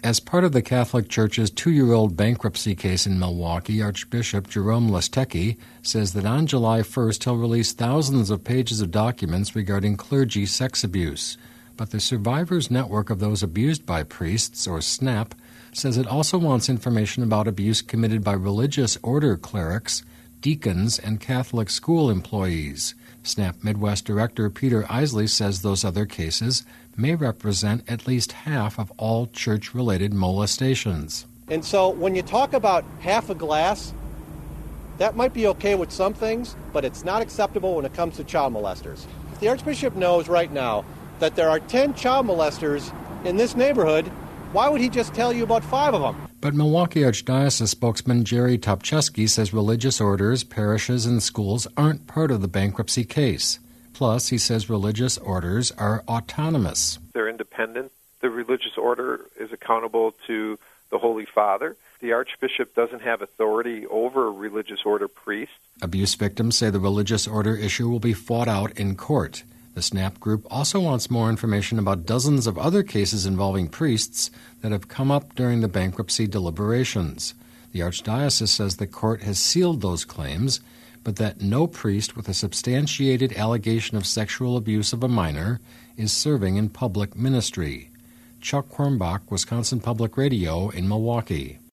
As part of the Catholic Church's 2-year-old bankruptcy case in Milwaukee, Archbishop Jerome Listecki says that on July 1st he'll release thousands of pages of documents regarding clergy sex abuse. But the Survivors Network of Those Abused by Priests, or SNAP, says it also wants information about abuse committed by religious order clerics, deacons, and Catholic school employees. SNAP Midwest Director Peter Isley says those other cases may represent at least half of all church-related molestations. And so when you talk about half a glass, that might be okay with some things, but it's not acceptable when it comes to child molesters. If the Archbishop knows right now that there are 10 child molesters in this neighborhood, why would he just tell you about 5 of them? But Milwaukee Archdiocese spokesman Jerry Topcheski says religious orders, parishes, and schools aren't part of the bankruptcy case. Plus, he says religious orders are autonomous. They're independent. The religious order is accountable to the Holy Father. The Archbishop doesn't have authority over religious order priests. Abuse victims say the religious order issue will be fought out in court. The SNAP group also wants more information about dozens of other cases involving priests that have come up during the bankruptcy deliberations. The Archdiocese says the court has sealed those claims, but that no priest with a substantiated allegation of sexual abuse of a minor is serving in public ministry. Chuck Quirmbach, Wisconsin Public Radio in Milwaukee.